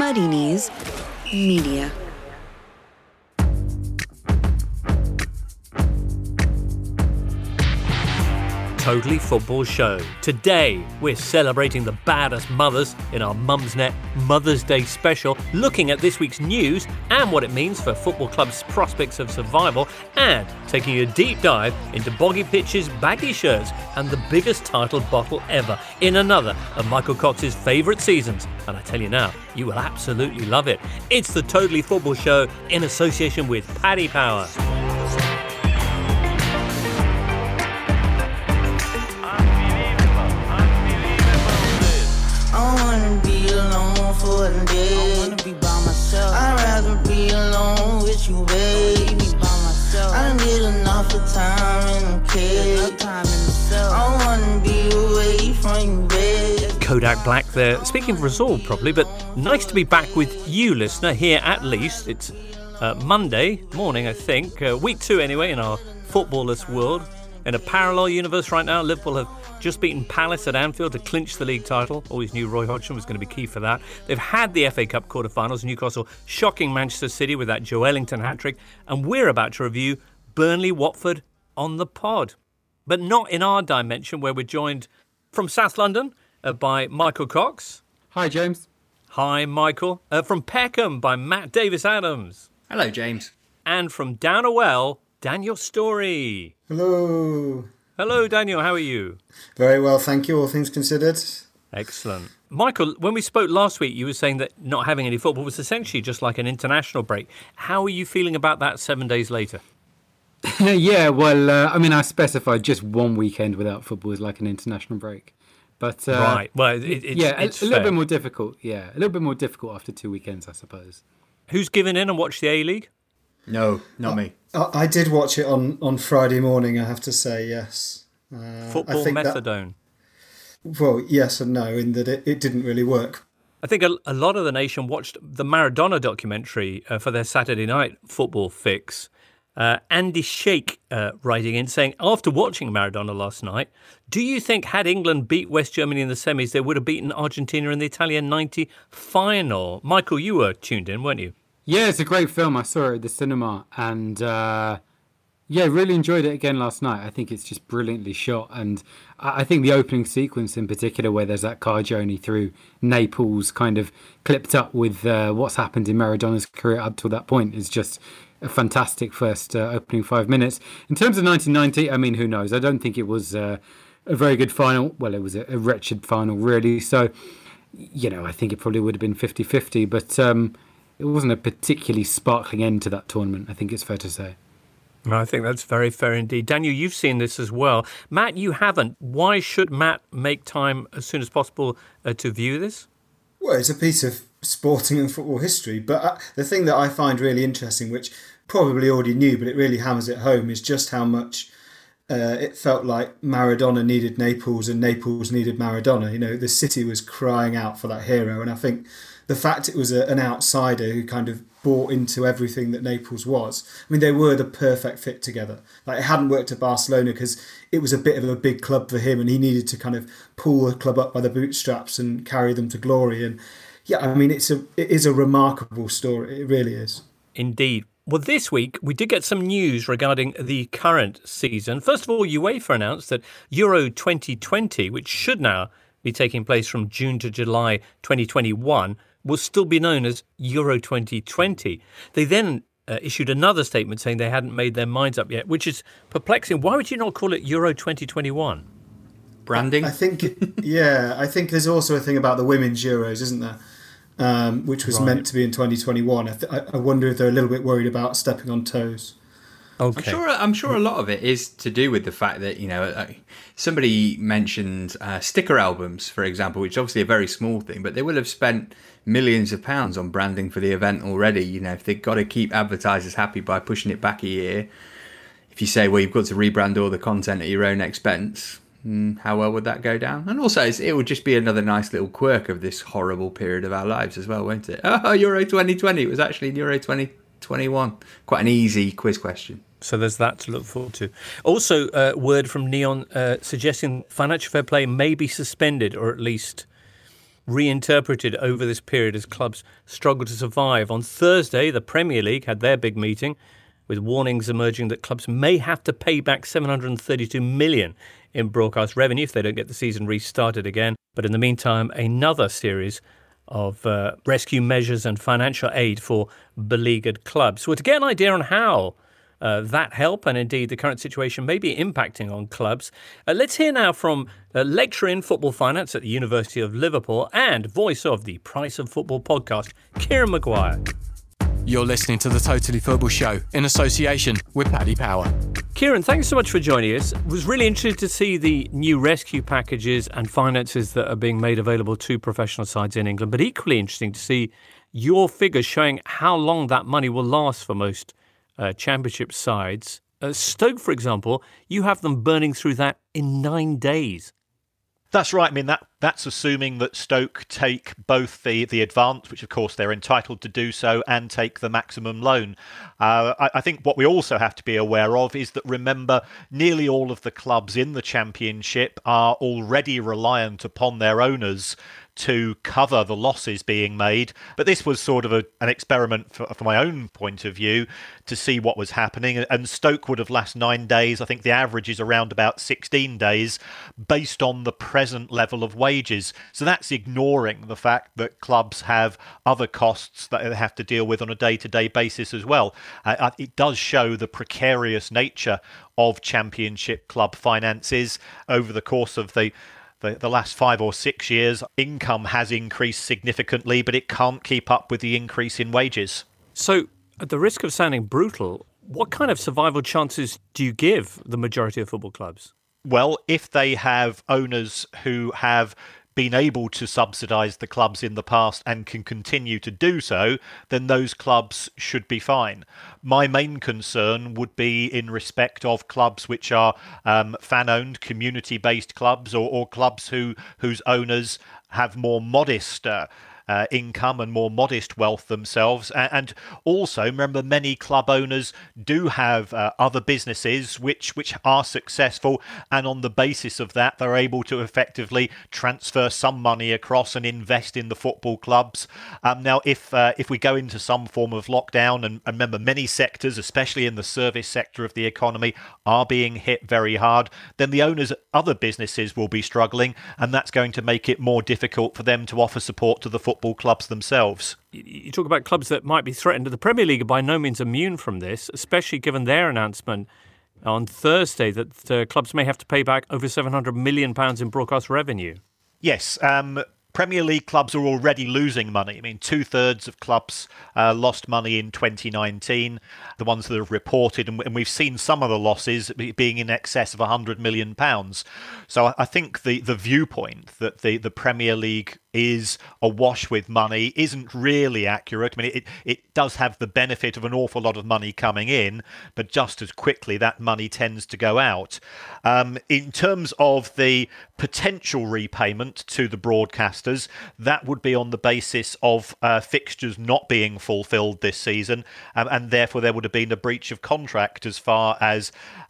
Muddy Knees Media. Totally Football Show. Today, we're celebrating the baddest mothers in our Mumsnet Mother's Day special, looking at this week's news and what it means for football clubs' prospects of survival, and taking a deep dive into Boggy Pitch's baggy shirts and the biggest title bottle ever in another of Michael Cox's favourite seasons. And I tell you now, you will absolutely love it. It's the Totally Football Show in association with Paddy Power. For a day. I wanna be by myself. I'd rather be alone with you, baby. Be by myself. I done did enough of time in the cave. I wanna be away from you, baby. Kodak Black there, speaking for us all probably, but nice to be back with you, listener, here at least. It's Monday morning, I think, week 2 anyway, in our footballless world. In a parallel universe right now, Liverpool have just beaten Palace at Anfield to clinch the league title. Always knew Roy Hodgson was going to be key for that. They've had the FA Cup quarter-finals, Newcastle shocking Manchester City with that Joelinton hat-trick, and we're about to review Burnley-Watford on the pod. But not in our dimension, where we're joined from South London by Michael Cox. Hi, James. Hi, Michael. From Peckham by Matt Davis-Adams. Hello, James. And from Down a Well, Daniel Story. Hello. Hello, Daniel. How are you? Very well, thank you, all things considered. Excellent. Michael, when we spoke last week, you were saying that not having any football was essentially just like an international break. How are you feeling about that 7 days later? Yeah, well, I specified just one weekend without football is like an international break. But right. Well, it's a little bit more difficult. Yeah, a little bit more difficult after 2 weekends, I suppose. Who's given in and watched the A-League? No, not me. I did watch it on Friday morning, I have to say, yes. Football methadone. Well, yes and no, in that it didn't really work. I think a lot of the nation watched the Maradona documentary for their Saturday night football fix. Andy Sheikh writing in saying, after watching Maradona last night, do you think had England beat West Germany in the semis, they would have beaten Argentina in the Italian 90 final? Michael, you were tuned in, weren't you? Yeah, it's a great film. I saw it at the cinema and, really enjoyed it again last night. I think it's just brilliantly shot. And I think the opening sequence in particular, where there's that car journey through Naples kind of clipped up with what's happened in Maradona's career up till that point, is just a fantastic first opening 5 minutes. In terms of 1990, I mean, who knows? I don't think it was a very good final. Well, it was a wretched final, really. So, I think it probably would have been 50-50. But it wasn't a particularly sparkling end to that tournament, I think it's fair to say. I think that's very fair indeed. Daniel, you've seen this as well. Matt, you haven't. Why should Matt make time as soon as possible to view this? Well, it's a piece of sporting and football history. But the thing that I find really interesting, which probably already knew, but it really hammers it home, is just how much it felt like Maradona needed Naples and Naples needed Maradona. The city was crying out for that hero. And I think the fact it was an outsider who kind of bought into everything that Naples was. I mean, they were the perfect fit together. Like, it hadn't worked at Barcelona because it was a bit of a big club for him and he needed to kind of pull the club up by the bootstraps and carry them to glory. And yeah, I mean, it is a remarkable story. It really is. Indeed. Well, this week, we did get some news regarding the current season. First of all, UEFA announced that Euro 2020, which should now be taking place from June to July 2021, will still be known as Euro 2020. They then issued another statement saying they hadn't made their minds up yet, which is perplexing. Why would you not call it Euro 2021? Branding? I think there's also a thing about the women's Euros, isn't there? Which was meant to be in 2021. I wonder if they're a little bit worried about stepping on toes. Okay. I'm sure a lot of it is to do with the fact that, somebody mentioned sticker albums, for example, which is obviously a very small thing, but they will have spent millions of pounds on branding for the event already. If they've got to keep advertisers happy by pushing it back a year, if you say, well, you've got to rebrand all the content at your own expense, how well would that go down? And also, it would just be another nice little quirk of this horrible period of our lives as well, won't it? Oh, Euro 2020, it was actually Euro 2021. Quite an easy quiz question. So there's that to look forward to. Also, word from Neon suggesting financial fair play may be suspended, or at least reinterpreted over this period as clubs struggle to survive. On Thursday, the Premier League had their big meeting, with warnings emerging that clubs may have to pay back $732 million in broadcast revenue if they don't get the season restarted again. But in the meantime, another series of rescue measures and financial aid for beleaguered clubs. So to get an idea on how that help and indeed the current situation may be impacting on clubs, let's hear now from a lecturer in football finance at the University of Liverpool and voice of the Price of Football podcast, Kieran Maguire. You're listening to The Totally Football Show in association with Paddy Power. Kieran, thanks so much for joining us. Was really interested to see the new rescue packages and finances that are being made available to professional sides in England, but equally interesting to see your figures showing how long that money will last for most championship sides. Stoke, for example, you have them burning through that in 9 days. That's right. I mean, that's assuming that Stoke take both the advance, which of course they're entitled to do so, and take the maximum loan. I think what we also have to be aware of is that, remember, nearly all of the clubs in the Championship are already reliant upon their owners to cover the losses being made. But this was sort of an experiment from my own point of view to see what was happening. And Stoke would have lasted 9 days. I think the average is around about 16 days based on the present level of wages. So that's ignoring the fact that clubs have other costs that they have to deal with on a day-to-day basis as well. It does show the precarious nature of Championship club finances over the course of the last 5 or 6 years. Income has increased significantly, but it can't keep up with the increase in wages. So, at the risk of sounding brutal, what kind of survival chances do you give the majority of football clubs? Well, if they have owners who have been able to subsidise the clubs in the past and can continue to do so, then those clubs should be fine. My main concern would be in respect of clubs which are fan-owned, community-based clubs, or clubs whose owners have more modest income and more modest wealth themselves. And also, remember, many club owners do have other businesses which are successful, and on the basis of that, they're able to effectively transfer some money across and invest in the football clubs. Now, if we go into some form of lockdown, and remember, many sectors, especially in the service sector of the economy, are being hit very hard, then the owners' other businesses will be struggling, and that's going to make it more difficult for them to offer support to the football clubs themselves. You talk about clubs that might be threatened. The Premier League are by no means immune from this, especially given their announcement on Thursday that clubs may have to pay back over £700 million in broadcast revenue. Yes, Premier League clubs are already losing money. I mean, 2/3 of clubs lost money in 2019, the ones that have reported, and we've seen some of the losses being in excess of £100 million. So I think the viewpoint that the Premier League is awash with money isn't really accurate. I mean, it does have the benefit of an awful lot of money coming in, but just as quickly that money tends to go out. In terms of the potential repayment to the broadcasters, that would be on the basis of fixtures not being fulfilled this season, and therefore there would have been a breach of contract as far as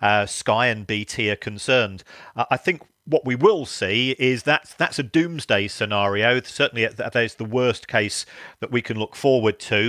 Sky and BT are concerned. I think what we will see is that's a doomsday scenario. Certainly, that is the worst case that we can look forward to.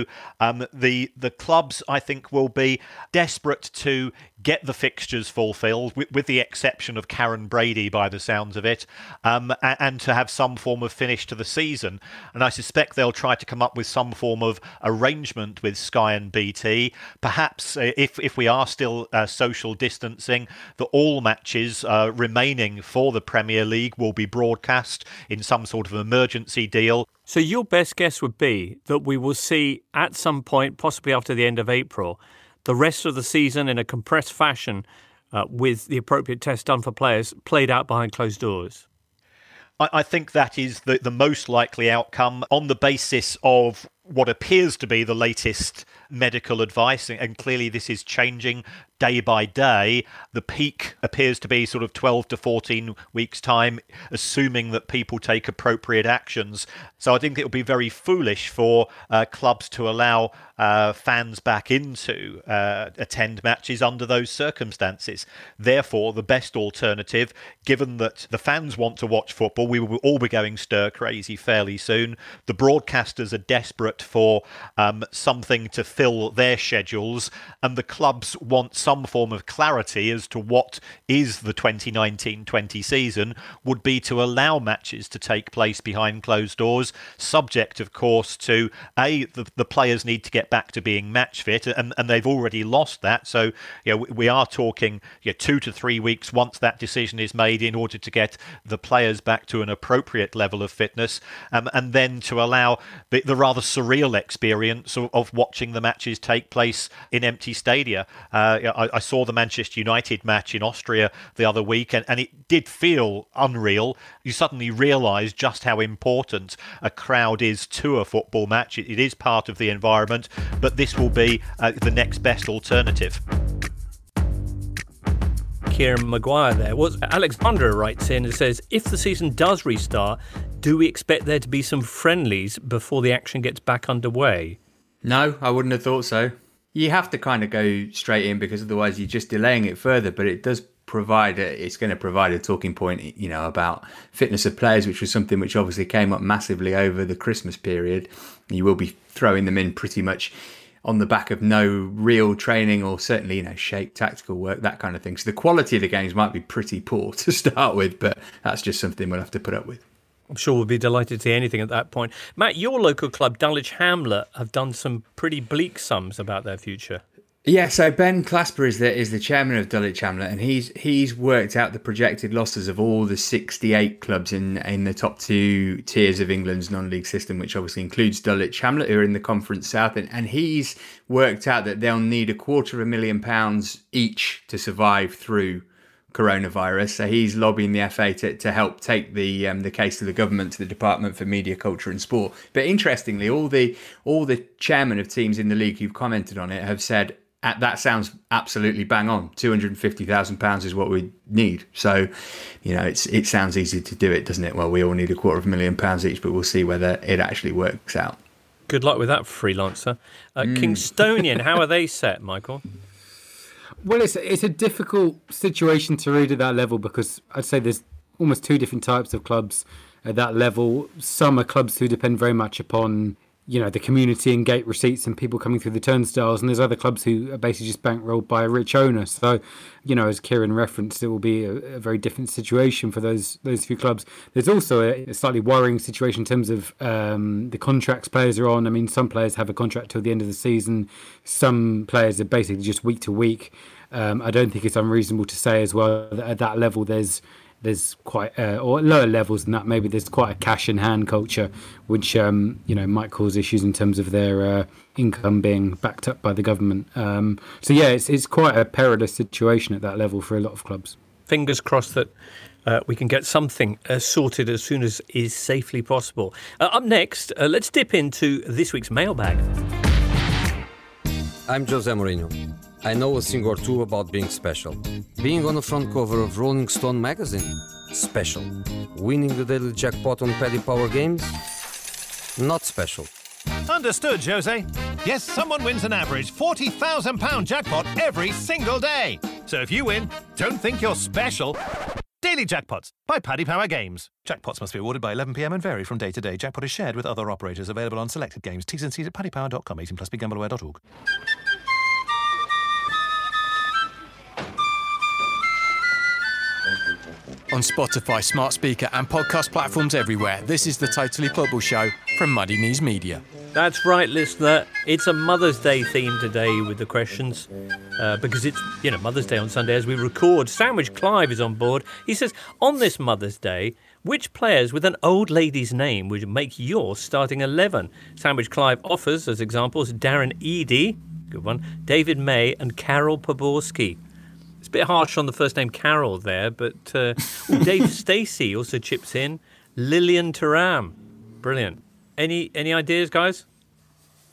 The clubs, I think, will be desperate to get the fixtures fulfilled, with the exception of Karen Brady, by the sounds of it, and to have some form of finish to the season. And I suspect they'll try to come up with some form of arrangement with Sky and BT. Perhaps, if we are still social distancing, that all matches remaining for the Premier League will be broadcast in some sort of emergency deal. So your best guess would be that we will see at some point, possibly after the end of April, the rest of the season in a compressed fashion with the appropriate tests done for players played out behind closed doors. I think that is the most likely outcome on the basis of what appears to be the latest medical advice, and clearly this is changing day by day. The peak appears to be sort of 12 to 14 weeks' time, assuming that people take appropriate actions. So I think it would be very foolish for clubs to allow fans back into attend matches under those circumstances. Therefore, the best alternative, given that the fans want to watch football, we will all be going stir crazy fairly soon. The broadcasters are desperate for something to fill their schedules, and the clubs want some form of clarity as to what is the 2019-20 season, would be to allow matches to take place behind closed doors, subject, of course, to the players need to get back to being match fit, and they've already lost that. So we are talking 2 to 3 weeks once that decision is made in order to get the players back to an appropriate level of fitness, and then to allow the rather surreal experience of watching the matches take place in empty stadia. I saw the Manchester United match in Austria the other week, and it did feel unreal. You suddenly realise just how important a crowd is to a football match. It is part of the environment, but this will be the next best alternative. Kieran Maguire there. Alexandra writes in and says, if the season does restart, do we expect there to be some friendlies before the action gets back underway? No, I wouldn't have thought so. You have to kind of go straight in, because otherwise you're just delaying it further. But it does it's going to provide a talking point, about fitness of players, which was something which obviously came up massively over the Christmas period. You will be throwing them in pretty much on the back of no real training, or certainly, shape tactical work, that kind of thing. So the quality of the games might be pretty poor to start with, but that's just something we'll have to put up with. I'm sure we'll be delighted to see anything at that point. Matt, your local club, Dulwich Hamlet, have done some pretty bleak sums about their future. Yeah, so Ben Clasper is the chairman of Dulwich Hamlet, and he's worked out the projected losses of all the 68 clubs in the top 2 tiers of England's non-league system, which obviously includes Dulwich Hamlet, who are in the Conference South, and he's worked out that they'll need £250,000 each to survive through coronavirus. So he's lobbying the FA to help take the case to the government, to the Department for Media, Culture and Sport. But interestingly, all the chairmen of teams in the league who've commented on it have said, that sounds absolutely bang on. £250,000 is what we need. So, it sounds easy to do it, doesn't it? Well, we all need £250,000 each, but we'll see whether it actually works out. Good luck with that, freelancer. Kingstonian, how are they set, Michael? Well, it's a difficult situation to read at that level, because I'd say there's almost 2 different types of clubs at that level. Some are clubs who depend very much upon the community and gate receipts and people coming through the turnstiles, and there's other clubs who are basically just bankrolled by a rich owner. So, as Kieran referenced, it will be a very different situation for those few clubs. There's also a slightly worrying situation in terms of the contracts players are on. I mean, some players have a contract till the end of the season. Some players are basically just week to week. I don't think it's unreasonable to say as well that at that level there's quite or lower levels than that, maybe there's quite a cash in hand culture, which might cause issues in terms of their income being backed up by the government. So yeah, it's quite a perilous situation at that level for a lot of clubs. Fingers crossed that we can get something sorted as soon as is safely possible. Up next, let's dip into this week's mailbag. I'm Jose Mourinho. I know a thing or two about being special. Being on the front cover of Rolling Stone magazine? Special. Winning the daily jackpot on Paddy Power games? Not special. Understood, Jose. Yes, someone wins an average £40,000 jackpot every single day. So if you win, don't think you're special. Daily Jackpots by Paddy Power Games. Jackpots must be awarded by 11 p.m. and vary from day to day. Jackpot is shared with other operators. Available on selected games. T's and C's at paddypower.com. 18 plus BigGambleAware.org. On Spotify, smart speaker and podcast platforms everywhere, this is the Totally Football Show from Muddy Knees Media. That's right, listener. It's a Mother's Day theme today with the questions, because it's Mother's Day on Sunday as we record. Sandwich Clive is on board. He says, on this Mother's Day, which players with an old lady's name would make your starting 11? Sandwich Clive offers, as examples, Darren Eadie, good one, David May and Karol Poborski. It's a bit harsh on the first name Carol there, but Dave Stacey also chips in. Lilian Thuram. Brilliant. Any ideas, guys?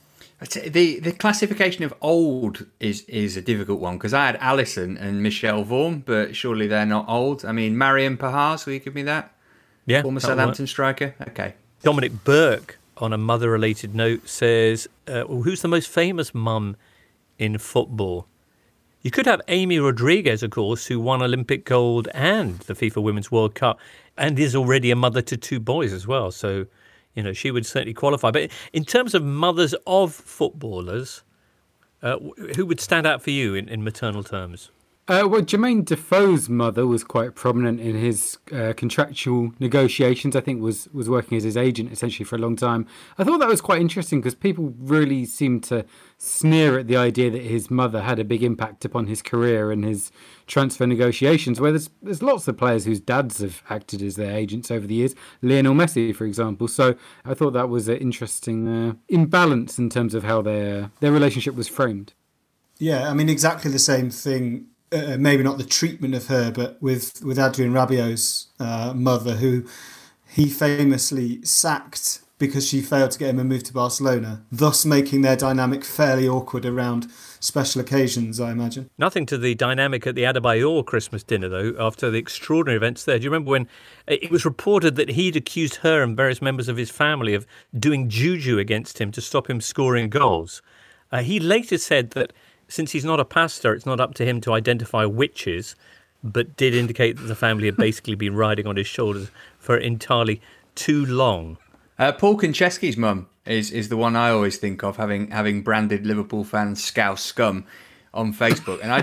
The classification of old is a difficult one, because I had Alisson and Michelle Vaughan, but surely they're not old. I mean, Marion Pahars, will you give me that? Yeah. Former Southampton striker? Okay. Dominic Burke, on a mother-related note, says, who's the most famous mum in football? You could have Amy Rodriguez, of course, who won Olympic gold and the FIFA Women's World Cup, and is already a mother to 2 boys as well. So, she would certainly qualify. But in terms of mothers of footballers, who would stand out for you in maternal terms? Well, Jermaine Defoe's mother was quite prominent in his contractual negotiations. I think was working as his agent essentially for a long time. I thought that was quite interesting because people really seemed to sneer at the idea that his mother had a big impact upon his career and his transfer negotiations, where there's lots of players whose dads have acted as their agents over the years. Lionel Messi, for example. So I thought that was an interesting imbalance in terms of how their relationship was framed. Yeah, I mean, exactly the same thing. Maybe not the treatment of her, but with Adrien Rabiot's mother, who he famously sacked because she failed to get him a move to Barcelona, thus making their dynamic fairly awkward around special occasions, I imagine. Nothing to the dynamic at the Adebayor Christmas dinner, though, after the extraordinary events there. Do you remember when it was reported that he'd accused her and various members of his family of doing juju against him to stop him scoring goals? He later said that since he's not a pastor, it's not up to him to identify witches, but did indicate that the family had basically been riding on his shoulders for entirely too long. Paul Konchesky's mum is the one I always think of, having branded Liverpool fans scouse scum on Facebook. And I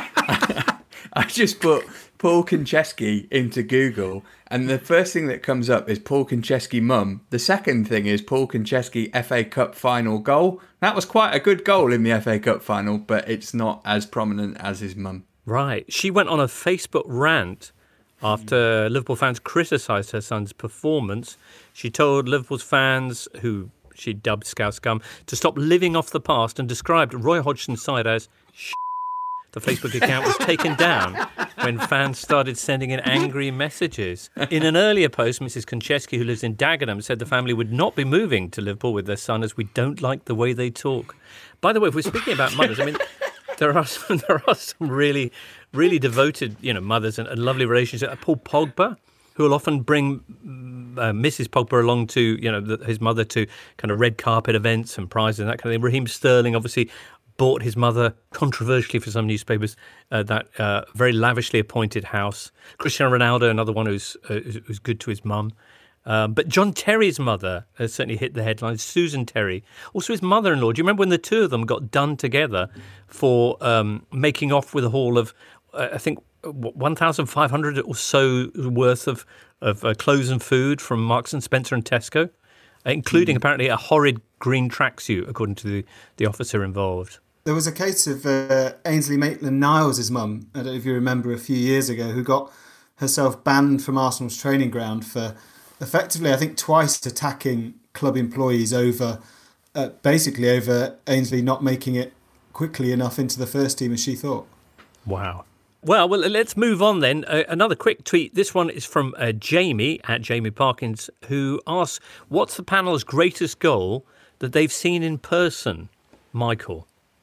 just put Paul Konchesky into Google, and the first thing that comes up is Paul Konchesky mum. The second thing is Paul Konchesky FA Cup final goal. That was quite a good goal in the FA Cup final, but it's not as prominent as his mum. Right. She went on a Facebook rant after Liverpool fans criticised her son's performance. She told Liverpool's fans, who she dubbed Scouse Scum, to stop living off the past and described Roy Hodgson's side as shit. The Facebook account was taken down when fans started sending in angry messages. In an earlier post, Mrs. Konchesky, who lives in Dagenham, said the family would not be moving to Liverpool with their son as we don't like the way they talk. By the way, if we're speaking about mothers, I mean, there are some really, really devoted, mothers and lovely relationships. Paul Pogba, who will often bring Mrs. Pogba along to, his mother to kind of red carpet events and prizes and that kind of thing. Raheem Sterling, obviously, bought his mother, controversially for some newspapers, that very lavishly appointed house. Cristiano Ronaldo, another one who's good to his mum. But John Terry's mother has certainly hit the headlines. Susan Terry. Also his mother-in-law. Do you remember when the two of them got done together for making off with a haul of, I think, 1,500 or so worth of clothes and food from Marks and Spencer and Tesco, including apparently a horrid green tracksuit, according to the officer involved. There was a case of Ainsley Maitland-Niles' mum, I don't know if you remember, a few years ago, who got herself banned from Arsenal's training ground for effectively, I think, twice attacking club employees over Ainsley not making it quickly enough into the first team as she thought. Wow. Well, let's move on then. Another quick tweet. This one is from Jamie, at Jamie Parkins, who asks, what's the panel's greatest goal that they've seen in person? Michael?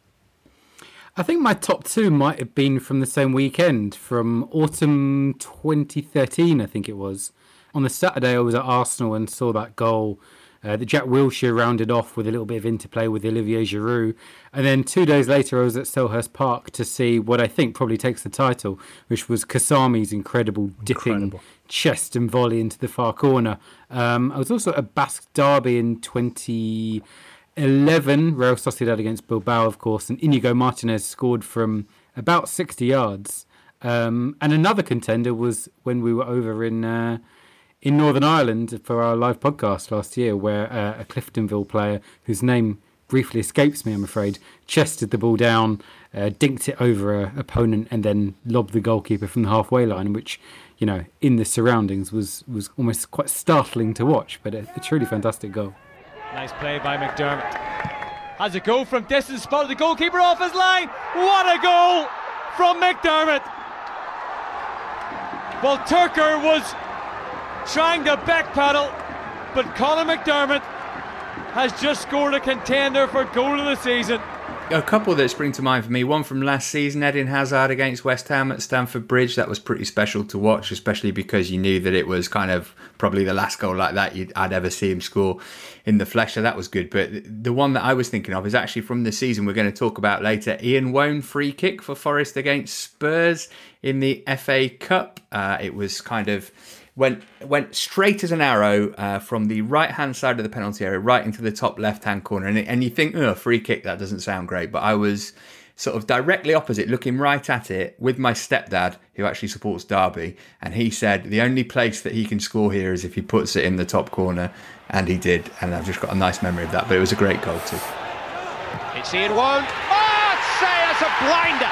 I think my top two might have been from the same weekend, from autumn 2013, I think it was. On the Saturday, I was at Arsenal and saw that goal that Jack Wilshere rounded off with a little bit of interplay with Olivier Giroud. And then 2 days later, I was at Selhurst Park to see what I think probably takes the title, which was Kasami's incredible dipping chest and volley into the far corner. I was also at a Basque derby in 2011, Real Sociedad against Bilbao, of course, and Inigo Martinez scored from about 60 yards. And another contender was when we were over in Northern Ireland for our live podcast last year, where a Cliftonville player, whose name briefly escapes me, I'm afraid, chested the ball down, dinked it over an opponent, and then lobbed the goalkeeper from the halfway line, which, in the surroundings was almost quite startling to watch, but a truly fantastic goal. Nice play by McDermott. Has a go from distance, spotted the goalkeeper off his line. What a goal from McDermott! Well, Turker was trying to backpedal, but Colin McDermott has just scored a contender for goal of the season. A couple that spring to mind for me. One from last season, Eden Hazard against West Ham at Stamford Bridge. That was pretty special to watch, especially because you knew that it was kind of probably the last goal like that I'd ever see him score in the flesh. So that was good. But the one that I was thinking of is actually from the season we're going to talk about later. Ian Woan free kick for Forest against Spurs in the FA Cup. It was kind of... Went straight as an arrow from the right-hand side of the penalty area right into the top left-hand corner. And you think, free kick, that doesn't sound great. But I was sort of directly opposite, looking right at it with my stepdad, who actually supports Derby. And he said the only place that he can score here is if he puts it in the top corner. And he did. And I've just got a nice memory of that. But it was a great goal too. It's Ian Woan. Oh, say it's a blinder.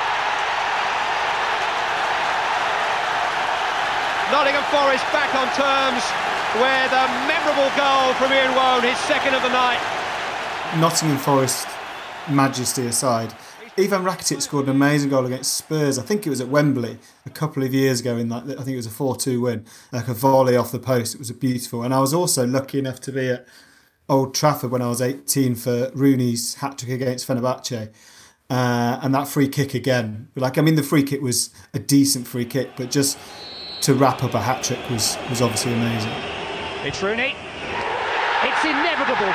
Nottingham Forest back on terms with a memorable goal from Ian Woan, his second of the night. Nottingham Forest majesty aside, Ivan Rakitic scored an amazing goal against Spurs. I think it was at Wembley a couple of years ago. I think it was a 4-2 win, like a volley off the post. It was beautiful. And I was also lucky enough to be at Old Trafford when I was 18 for Rooney's hat-trick against Fenerbahce. And that free kick again. The free kick was a decent free kick, but just to wrap up a hat-trick was obviously amazing. It's Rooney. It's inevitable.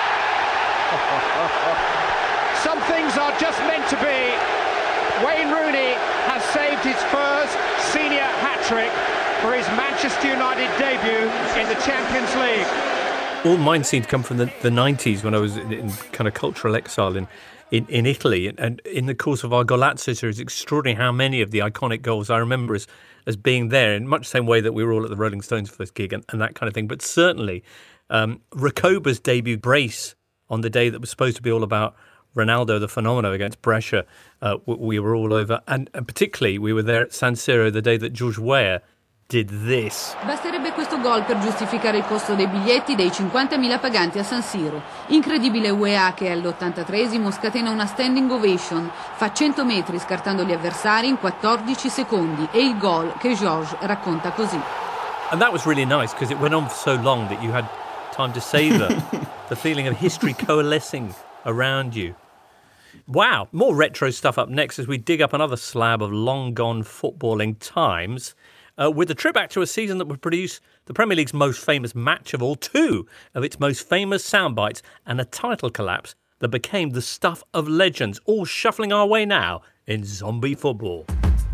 Some things are just meant to be. Wayne Rooney has saved his first senior hat-trick for his Manchester United debut in the Champions League. All mine seem to come from the 90s when I was in kind of cultural exile in Italy. And in the course of our Golazzo series, extraordinary how many of the iconic goals I remember as being there, in much the same way that we were all at the Rolling Stones first gig and that kind of thing. But certainly, Recoba's debut brace on the day that was supposed to be all about Ronaldo, the Fenomeno, against Brescia, we were all over. And particularly, we were there at San Siro the day that George Weah did this. Basterebbe questo gol per giustificare il costo dei biglietti dei 50.000 paganti a San Siro. Incredibile Weah che all'83esimo scatena una standing ovation, fa 100 metri scartando gli avversari in 14 secondi e il gol che George racconta così. And that was really nice because it went on for so long that you had time to savour the feeling of history coalescing around you. Wow, more retro stuff up next as we dig up another slab of long-gone footballing times. With a trip back to a season that would produce the Premier League's most famous match of all, two of its most famous soundbites, and a title collapse that became the stuff of legends, all shuffling our way now in zombie football.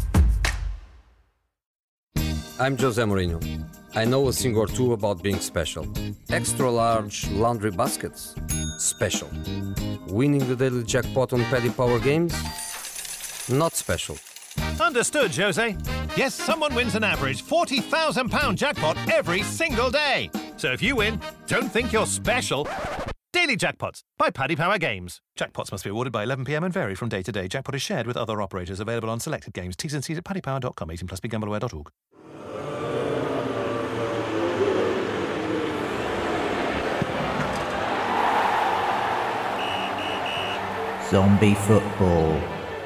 I'm Jose Mourinho. I know a thing or two about being special. Extra large laundry baskets? Special. Winning the daily jackpot on Paddy Power Games? Not special. Understood, Jose. Yes, someone wins an average £40,000 jackpot every single day. So if you win, don't think you're special. Daily Jackpots by Paddy Power Games. Jackpots must be awarded by 11 p.m. and vary from day to day. Jackpot is shared with other operators. Available on selected games. T's and C's at paddypower.com. 18 plus begambleaware.org. Zombie football.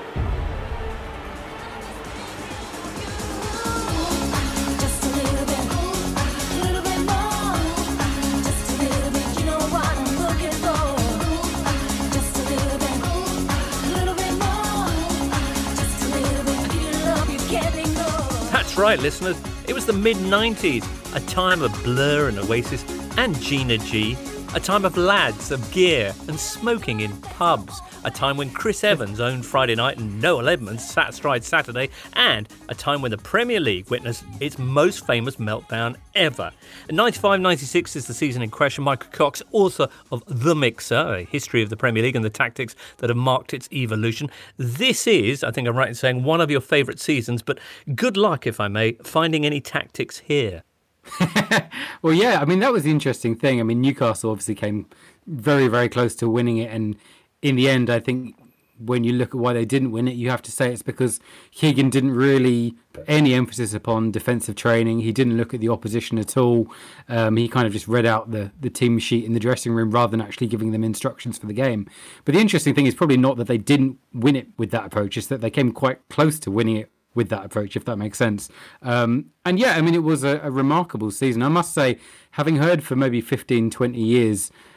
That's right, listeners. It was the mid-90s, a time of Blur and Oasis and Gina G, a time of lads, of gear and smoking in pubs, a time when Chris Evans owned Friday night and Noel Edmonds sat astride Saturday, and a time when the Premier League witnessed its most famous meltdown ever. 95-96 is the season in question. Michael Cox, author of The Mixer, a history of the Premier League and the tactics that have marked its evolution. This is, I think I'm right in saying, one of your favourite seasons, but good luck, if I may, finding any tactics here. Well, yeah, I mean, that was the interesting thing. I mean, Newcastle obviously came very, very close to winning it. And in the end, I think when you look at why they didn't win it, you have to say it's because Keegan didn't really put any emphasis upon defensive training. He didn't look at the opposition at all. He kind of just read out the team sheet in the dressing room rather than actually giving them instructions for the game. But the interesting thing is probably not that they didn't win it with that approach, it's that they came quite close to winning it with that approach, if that makes sense. And yeah, I mean, it was a remarkable season. I must say, having heard for maybe 15, 20 years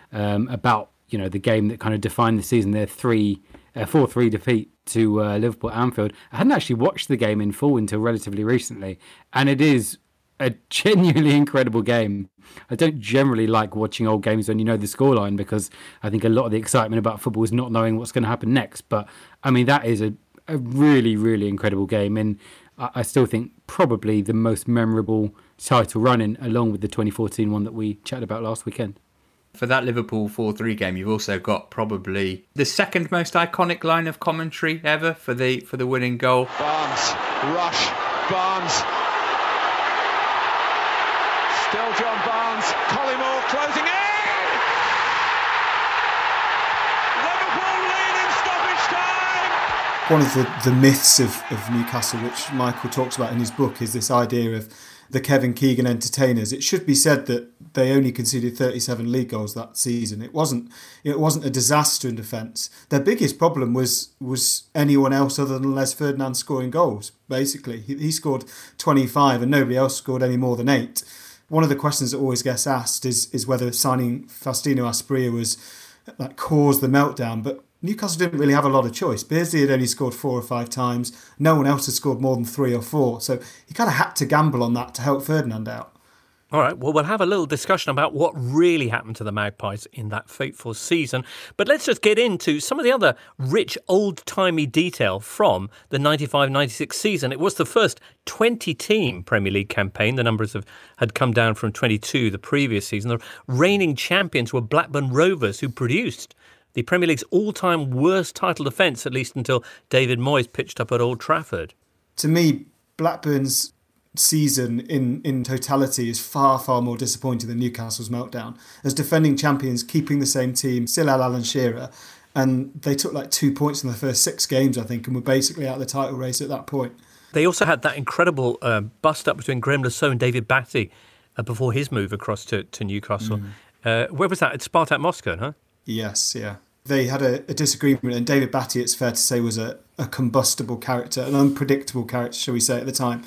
about the game that kind of defined the season. Their 4-3 defeat to Liverpool at Anfield. I hadn't actually watched the game in full until relatively recently, and it is a genuinely incredible game. I don't generally like watching old games when you know the scoreline, because I think a lot of the excitement about football is not knowing what's going to happen next. But I mean, that is a really, really incredible game, and I still think probably the most memorable title running, along with the 2014 one that we chatted about last weekend. For that Liverpool 4-3 game, you've also got probably the second most iconic line of commentary ever for the winning goal. Barnes, rush, Barnes. Still John Barnes, Collymore closing in! Liverpool lead in stoppage time! One of the myths of Newcastle, which Michael talks about in his book, is this idea of the Kevin Keegan entertainers. It should be said that they only conceded 37 league goals that season. It wasn't a disaster in defence. Their biggest problem was anyone else other than Les Ferdinand scoring goals, basically. He scored 25 and nobody else scored any more than 8. One of the questions that always gets asked is whether signing Faustino Asprilla was caused the meltdown, but Newcastle didn't really have a lot of choice. Beardsley had only scored 4 or 5 times. No one else had scored more than 3 or 4. So he kind of had to gamble on that to help Ferdinand out. All right, well, we'll have a little discussion about what really happened to the Magpies in that fateful season. But let's just get into some of the other rich, old-timey detail from the 95-96 season. It was the first 20-team Premier League campaign. The numbers had come down from 22 the previous season. The reigning champions were Blackburn Rovers, who produced the Premier League's all-time worst title defence, at least until David Moyes pitched up at Old Trafford. To me, Blackburn's season in totality is far, far more disappointing than Newcastle's meltdown. As defending champions, keeping the same team, still had Alan Shearer, and they took 2 points in the first 6 games, I think, and were basically out of the title race at that point. They also had that incredible bust-up between Graham Lasso and David Batty before his move across to Newcastle. Where was that? At Spartak Moscow, huh? Yes, yeah. They had a disagreement, and David Batty, it's fair to say, was a combustible character, an unpredictable character, shall we say, at the time.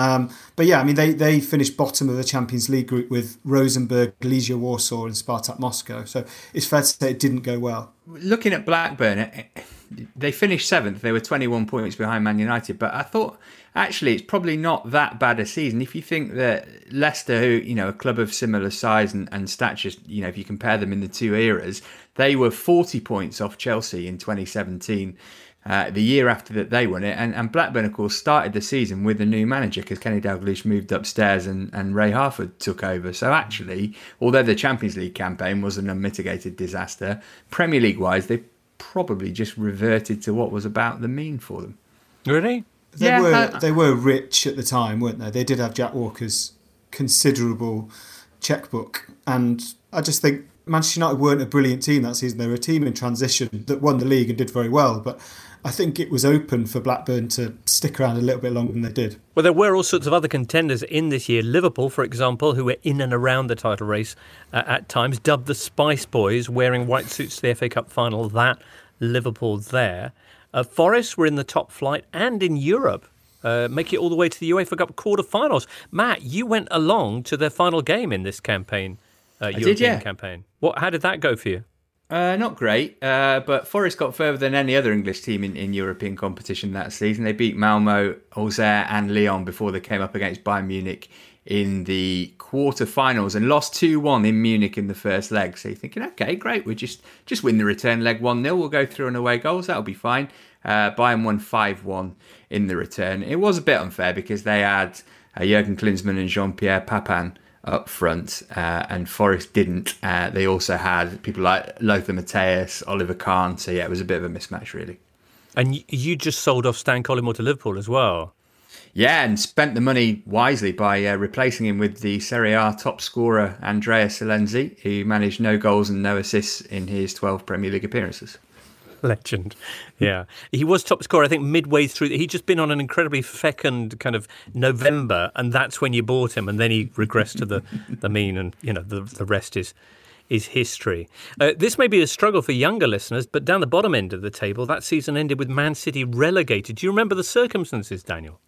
But yeah, I mean, they finished bottom of the Champions League group with Rosenborg, Legia Warsaw and Spartak Moscow. So it's fair to say it didn't go well. Looking at Blackburn, they finished 7th. They were 21 points behind Man United. But I thought, actually, it's probably not that bad a season. If you think that Leicester, who, a club of similar size and stature, if you compare them in the 2 eras, they were 40 points off Chelsea in 2017. The year after that they won it, and Blackburn of course started the season with a new manager because Kenny Dalglish moved upstairs and Ray Harford took over. So actually, although the Champions League campaign was an unmitigated disaster, Premier League wise they probably just reverted to what was about the mean for them. Really? They were rich at the time, weren't they? They did have Jack Walker's considerable chequebook, and I just think Manchester United weren't a brilliant team that season. They were a team in transition that won the league and did very well, but I think it was open for Blackburn to stick around a little bit longer than they did. Well, there were all sorts of other contenders in this year. Liverpool, for example, who were in and around the title race at times, dubbed the Spice Boys, wearing white suits to the FA Cup final. That Liverpool there. Forest were in the top flight and in Europe, making it all the way to the UEFA Cup quarter-finals. Matt, you went along to their final game in this campaign, European campaign. How did that go for you? Not great, but Forest got further than any other English team in European competition that season. They beat Malmo, Auxerre and Lyon before they came up against Bayern Munich in the quarter-finals and lost 2-1 in Munich in the first leg. So you're thinking, okay, great, we'll just win the return leg 1-0. We'll go through on away goals, that'll be fine. Bayern won 5-1 in the return. It was a bit unfair because they had Jurgen Klinsmann and Jean-Pierre Papin up front, and Forest didn't. They also had people like Lothar Matthäus, Oliver Kahn, so yeah, it was a bit of a mismatch really. And you just sold off Stan Collymore to Liverpool as well. Yeah, and spent the money wisely by replacing him with the Serie A top scorer Andrea Silenzi, who managed no goals and no assists in his 12 Premier League appearances. Legend. Yeah. He was top scorer, I think, midway through. He'd just been on an incredibly fecund kind of November, and that's when you bought him, and then he regressed to the mean, and, the rest is history. This may be a struggle for younger listeners, but down the bottom end of the table, that season ended with Man City relegated. Do you remember the circumstances, Daniel?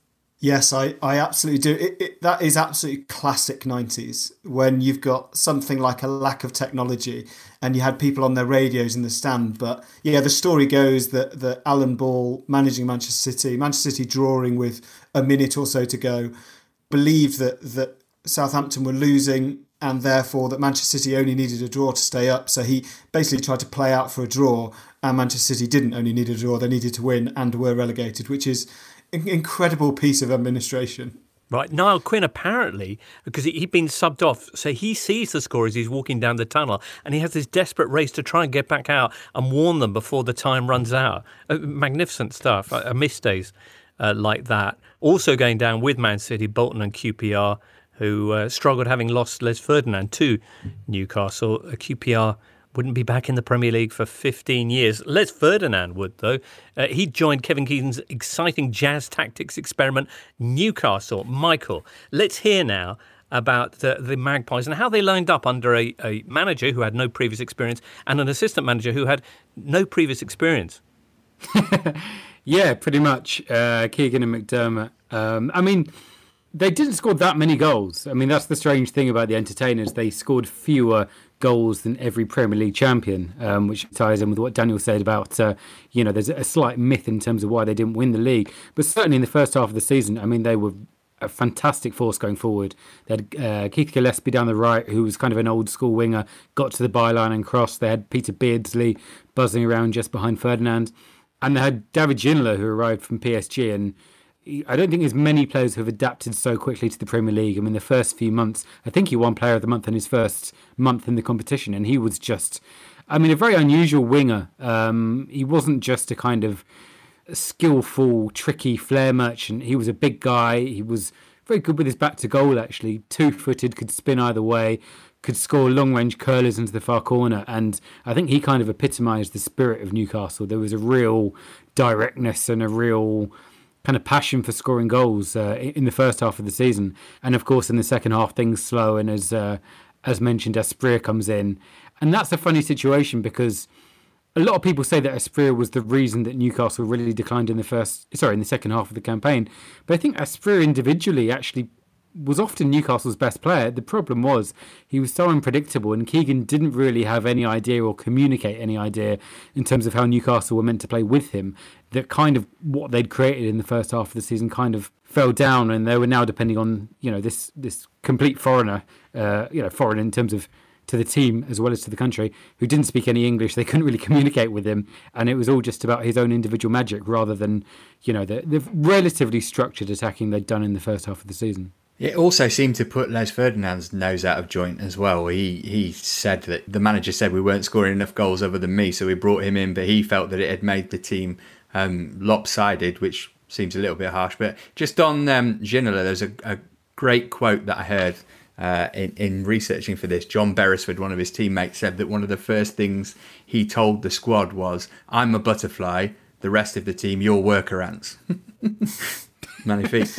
Yes, I absolutely do. That is absolutely classic 90s, when you've got something like a lack of technology and you had people on their radios in the stand. But yeah, the story goes that Alan Ball, managing Manchester City drawing with a minute or so to go, believed that Southampton were losing and therefore that Manchester City only needed a draw to stay up. So he basically tried to play out for a draw, and Manchester City didn't only need a draw, they needed to win and were relegated, which is an incredible piece of administration. Right, Niall Quinn apparently, because he'd been subbed off, so he sees the score as he's walking down the tunnel, and he has this desperate race to try and get back out and warn them before the time runs out. Magnificent stuff. I miss days like that. Also going down with Man City, Bolton and QPR, who struggled having lost Les Ferdinand to Newcastle. QPR wouldn't be back in the Premier League for 15 years. Les Ferdinand would, though. He joined Kevin Keegan's exciting jazz tactics experiment, Newcastle. Michael, let's hear now about the Magpies and how they lined up under a manager who had no previous experience and an assistant manager who had no previous experience. Yeah, pretty much. Keegan and McDermott. I mean, they didn't score that many goals. I mean, that's the strange thing about the Entertainers. They scored fewer goals than every Premier League champion, which ties in with what Daniel said about, there's a slight myth in terms of why they didn't win the league. But certainly in the first half of the season, I mean, they were a fantastic force going forward. They had Keith Gillespie down the right, who was kind of an old school winger, got to the byline and crossed. They had Peter Beardsley buzzing around just behind Ferdinand. And they had David Ginola, who arrived from PSG, and I don't think there's many players who have adapted so quickly to the Premier League. I mean, the first few months, I think he won Player of the Month in his first month in the competition, and he was just, a very unusual winger. He wasn't just a kind of skillful, tricky flair merchant. He was a big guy. He was very good with his back to goal, actually. 2-footed, could spin either way, could score long-range curlers into the far corner, and I think he kind of epitomised the spirit of Newcastle. There was a real directness and a real kind of passion for scoring goals in the first half of the season. And of course, in the second half, things slow. And as mentioned, Asprilla comes in. And that's a funny situation because a lot of people say that Asprilla was the reason that Newcastle really declined in the second half of the campaign. But I think Asprilla individually actually was often Newcastle's best player. The problem was he was so unpredictable, and Keegan didn't really have any idea or communicate any idea in terms of how Newcastle were meant to play with him, that kind of what they'd created in the first half of the season kind of fell down, and they were now depending on, this complete foreigner, foreign in terms of to the team as well as to the country, who didn't speak any English. They couldn't really communicate with him, and it was all just about his own individual magic rather than, the relatively structured attacking they'd done in the first half of the season. It also seemed to put Les Ferdinand's nose out of joint as well. He said that the manager said we weren't scoring enough goals other than me, so we brought him in, but he felt that it had made the team lopsided, which seems a little bit harsh. But just on Ginola, there's a great quote that I heard in researching for this. John Beresford, one of his teammates, said that one of the first things he told the squad was, "I'm a butterfly, the rest of the team, you're worker ants." Magnifique.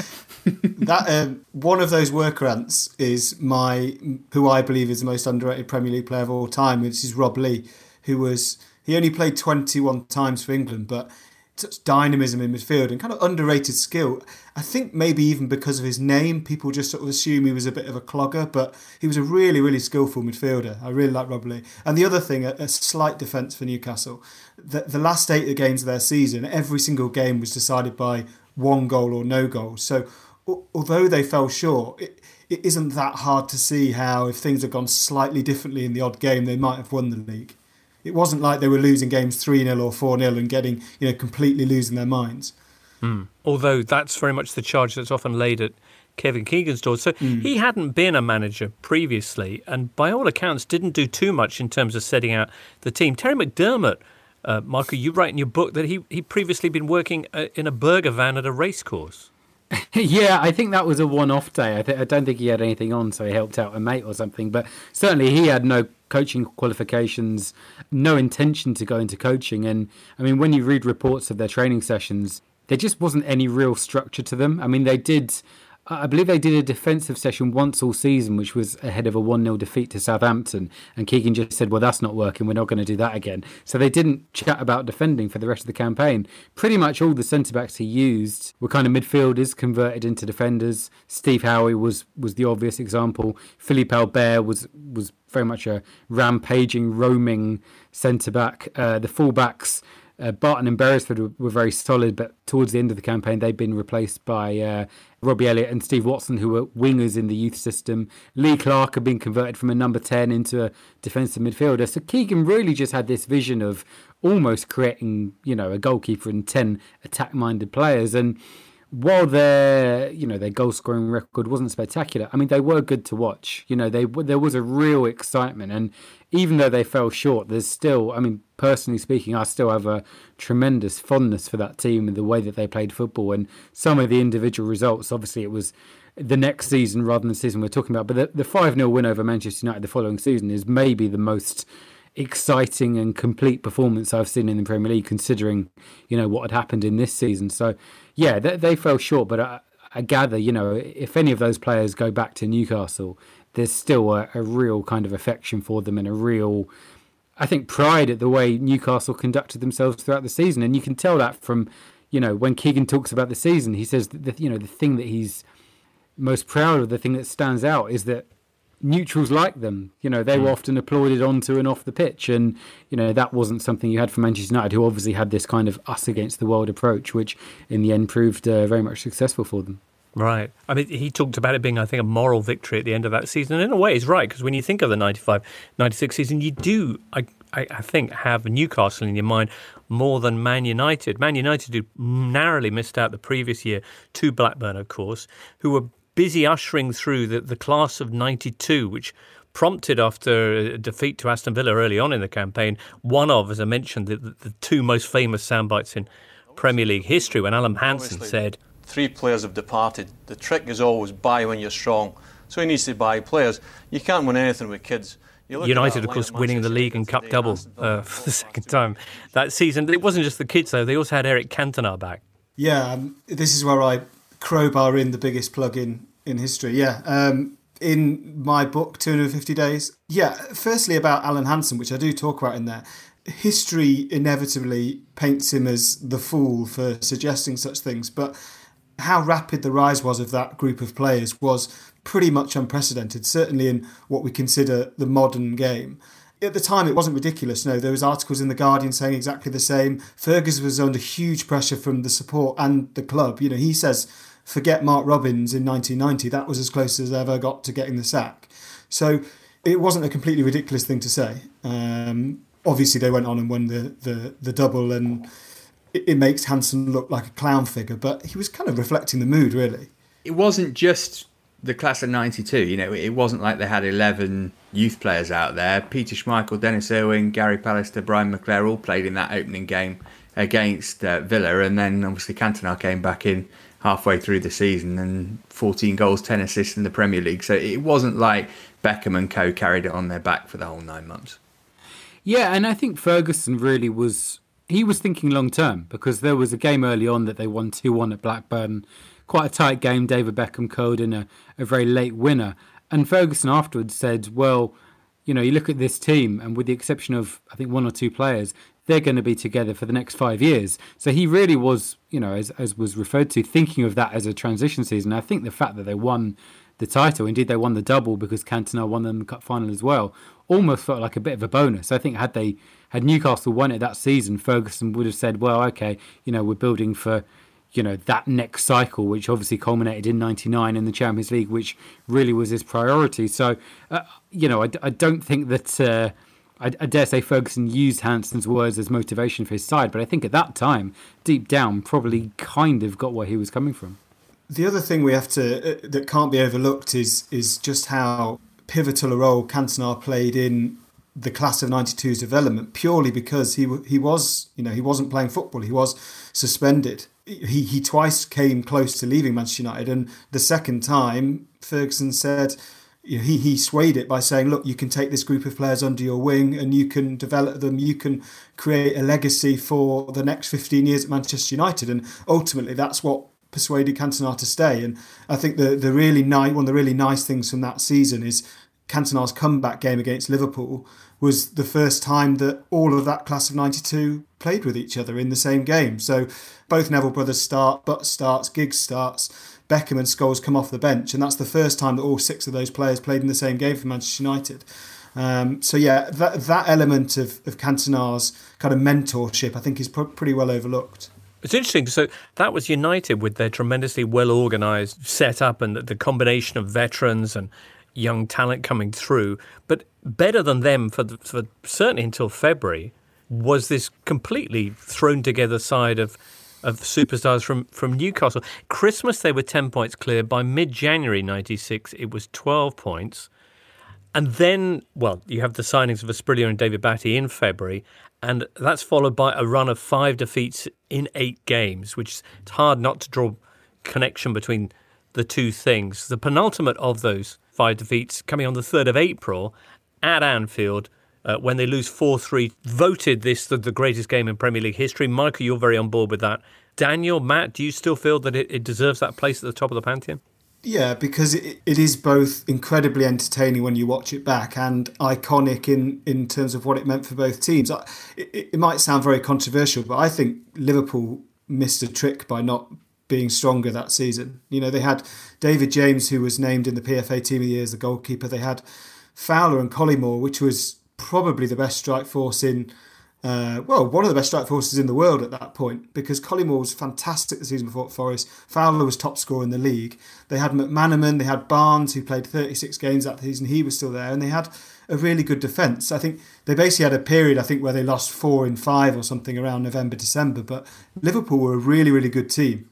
That one of those worker ants is who I believe is the most underrated Premier League player of all time, which is Rob Lee, he only played 21 times for England, but such dynamism in midfield and kind of underrated skill. I think maybe even because of his name, people just sort of assume he was a bit of a clogger, but he was a really, really skillful midfielder. I really like Rob Lee. And the other thing, a slight defence for Newcastle, the last 8 games of their season, every single game was decided by one goal or no goal. So although they fell short, it isn't that hard to see how, if things had gone slightly differently in the odd game, they might have won the league. It wasn't like they were losing games 3-0 or 4-0 and getting, completely losing their minds. Although that's very much the charge that's often laid at Kevin Keegan's door. So he hadn't been a manager previously, and by all accounts didn't do too much in terms of setting out the team. Terry McDermott, Michael, you write in your book that he'd previously been working in a burger van at a racecourse. Yeah, I think that was a one-off day. I don't think he had anything on, so he helped out a mate or something. But certainly he had no coaching qualifications, no intention to go into coaching. And I mean, when you read reports of their training sessions, there just wasn't any real structure to them. I mean, they did I believe they did a defensive session once all season, which was ahead of a 1-0 defeat to Southampton. And Keegan just said, well, that's not working. We're not going to do that again. So they didn't chat about defending for the rest of the campaign. Pretty much all the centre-backs he used were kind of midfielders converted into defenders. Steve Howie was the obvious example. Philippe Albert was very much a rampaging, roaming centre-back. The full-backs... Barton and Beresford were very solid, but towards the end of the campaign, they'd been replaced by Robbie Elliott and Steve Watson, who were wingers in the youth system. Lee Clark had been converted from a number 10 into a defensive midfielder. So Keegan really just had this vision of almost creating, a goalkeeper and 10 attack-minded players. And while their goal-scoring record wasn't spectacular, I mean, they were good to watch. There was a real excitement. And even though they fell short, there's still, I mean, personally speaking, I still have a tremendous fondness for that team and the way that they played football. And some of the individual results, obviously it was the next season rather than the season we're talking about. But the 5-0 win over Manchester United the following season is maybe the most exciting and complete performance I've seen in the Premier League, considering, what had happened in this season. So, yeah, they fell short. But I gather, if any of those players go back to Newcastle, there's still a real kind of affection for them and a real, I think, pride at the way Newcastle conducted themselves throughout the season. And you can tell that from, when Keegan talks about the season, he says that, the thing that he's most proud of, the thing that stands out is that neutrals like them. They were often applauded onto and off the pitch. And, that wasn't something you had from Manchester United, who obviously had this kind of us against the world approach, which in the end proved very much successful for them. Right. I mean, he talked about it being, I think, a moral victory at the end of that season. And in a way, he's right, because when you think of the 95-96 season, you do, I think, have Newcastle in your mind more than Man United. Man United, who narrowly missed out the previous year to Blackburn, of course, who were busy ushering through the class of 92, which prompted, after a defeat to Aston Villa early on in the campaign, one of, as I mentioned, the two most famous soundbites in Premier League history, when Alan Hansen said, 3 players have departed. The trick is always buy when you're strong. So he needs to buy players. You can't win anything with kids. United, of course, winning the league and cup double for the second time that season. It wasn't just the kids, though. They also had Eric Cantona back. Yeah, this is where I crowbar in the biggest plug in history. Yeah, in my book, 250 Days. Yeah, firstly about Alan Hansen, which I do talk about in there. History inevitably paints him as the fool for suggesting such things, but how rapid the rise was of that group of players was pretty much unprecedented, certainly in what we consider the modern game. At the time, it wasn't ridiculous. No, there was articles in The Guardian saying exactly the same. Ferguson was under huge pressure from the support and the club. He says, forget Mark Robbins in 1990. That was as close as I ever got to getting the sack. So it wasn't a completely ridiculous thing to say. Obviously, they went on and won the double, and it makes Hansen look like a clown figure, but he was kind of reflecting the mood, really. It wasn't just the class of 92, it wasn't like they had 11 youth players out there. Peter Schmeichel, Dennis Irwin, Gary Pallister, Brian McClare all played in that opening game against Villa, and then obviously Cantona came back in halfway through the season and 14 goals, 10 assists in the Premier League. So it wasn't like Beckham and co carried it on their back for the whole 9 months. Yeah, and I think Ferguson really was thinking long term, because there was a game early on that they won 2-1 at Blackburn. Quite a tight game. David Beckham coded in a very late winner. And Ferguson afterwards said, well, you look at this team, and with the exception of, I think, 1 or 2 players, they're going to be together for the next 5 years. So he really was, as was referred to, thinking of that as a transition season. I think the fact that they won the title, indeed they won the double because Cantona won them the cup final as well, almost felt like a bit of a bonus. I think had Newcastle won it that season, Ferguson would have said, well, okay, we're building for, that next cycle, which obviously culminated in 99 in the Champions League, which really was his priority. So, I don't think that, I dare say Ferguson used Hansen's words as motivation for his side, but I think at that time, deep down, probably kind of got where he was coming from. The other thing we have to, that can't be overlooked is just how pivotal a role Cantona played in the class of 92's development, purely because he was, he wasn't playing football. He was suspended. He twice came close to leaving Manchester United, and the second time Ferguson said, he swayed it by saying, look, you can take this group of players under your wing and you can develop them, you can create a legacy for the next 15 years at Manchester United. And ultimately that's what persuaded Cantona to stay. And I think one of the really nice things from that season is Cantona's comeback game against Liverpool was the first time that all of that class of 92 played with each other in the same game. So both Neville brothers start, Butt starts, Giggs starts, Beckham and Scholes come off the bench, and that's the first time that all 6 of those players played in the same game for Manchester United. That element of Cantona's kind of mentorship, I think, is pretty well overlooked. It's interesting. So that was United with their tremendously well-organised setup and the combination of veterans and young talent coming through. But better than them for certainly until February was this completely thrown together side of superstars from Newcastle. Christmas they were 10 points clear. By mid-January 96 it was 12 points. And then, well, you have the signings of Asprilla and David Batty in February, and that's followed by a run of 5 defeats in 8 games, which it's hard not to draw connection between the two things. The penultimate of those 5 defeats coming on the 3rd of April at Anfield, when they lose 4-3, voted this the greatest game in Premier League history. Michael, you're very on board with that. Daniel, Matt, do you still feel that it deserves that place at the top of the pantheon? Yeah, because it is both incredibly entertaining when you watch it back and iconic in terms of what it meant for both teams. It might sound very controversial, but I think Liverpool missed a trick by not being stronger that season. You know, they had David James, who was named in the PFA Team of the Year as the goalkeeper. They had Fowler and Collymore, which was probably the best strike force one of the best strike forces in the world at that point, because Collymore was fantastic the season before at Forest. Fowler was top scorer in the league. They had McManaman, they had Barnes, who played 36 games that season. He was still there, and they had a really good defence. I think they basically had a period, where they lost 4 in 5 or something around November, December. But Liverpool were a really, really good team.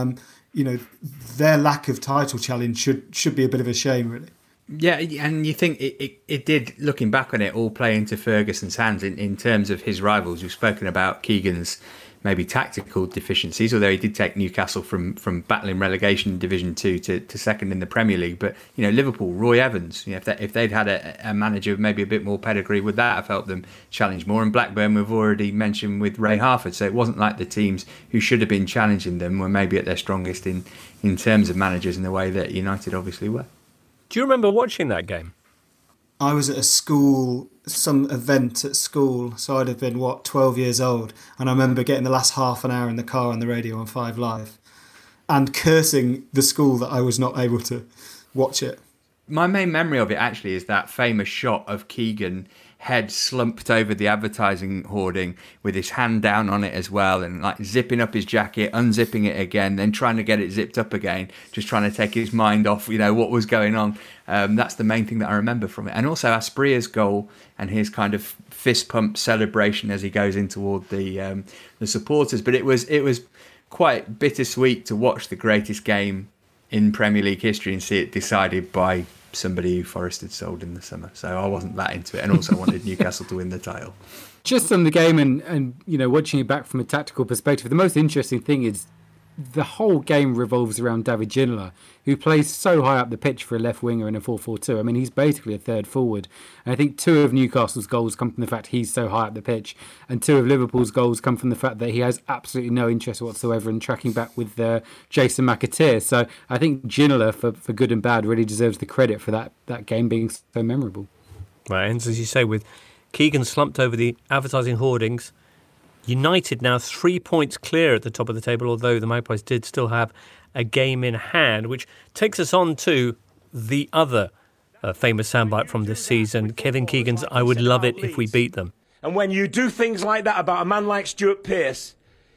Their lack of title challenge should be a bit of a shame, really. Yeah, and you think it did, looking back on it, all play into Ferguson's hands in terms of his rivals. We've spoken about Keegan's maybe tactical deficiencies, although he did take Newcastle from battling relegation in Division 2 to second in the Premier League. But, Liverpool, Roy Evans, if they'd had a manager with maybe a bit more pedigree, would that have helped them challenge more? And Blackburn, we've already mentioned with Ray Harford. So it wasn't like the teams who should have been challenging them were maybe at their strongest in terms of managers in the way that United obviously were. Do you remember watching that game? I was at some event at school, so I'd have been, 12 years old, and I remember getting the last half an hour in the car on the radio on 5 Live and cursing the school that I was not able to watch it. My main memory of it actually is that famous shot of Keegan head slumped over the advertising hoarding with his hand down on it as well, and like zipping up his jacket, unzipping it again, then trying to get it zipped up again, just trying to take his mind off what was going on. That's the main thing that I remember from it. And also Asprilla's goal and his kind of fist pump celebration as he goes in toward the supporters. But it was quite bittersweet to watch the greatest game in Premier League history and see it decided by somebody who Forest had sold in the summer. So I wasn't that into it, and also wanted Newcastle to win the title. Just on the game and watching it back from a tactical perspective, the most interesting thing is the whole game revolves around David Ginola, who plays so high up the pitch for a left winger in a 4-4-2. I mean, he's basically a third forward. And I think 2 of Newcastle's goals come from the fact he's so high up the pitch, and 2 of Liverpool's goals come from the fact that he has absolutely no interest whatsoever in tracking back with Jason McAteer. So I think Ginola, for good and bad, really deserves the credit for that game being so memorable. Right, and as you say, with Keegan slumped over the advertising hoardings, United now 3 points clear at the top of the table, although the Magpies did still have a game in hand, which takes us on to the other famous soundbite from this season, Kevin Keegan's "I would love it if we beat them." And when you do things like that about a man like Stuart Pearce,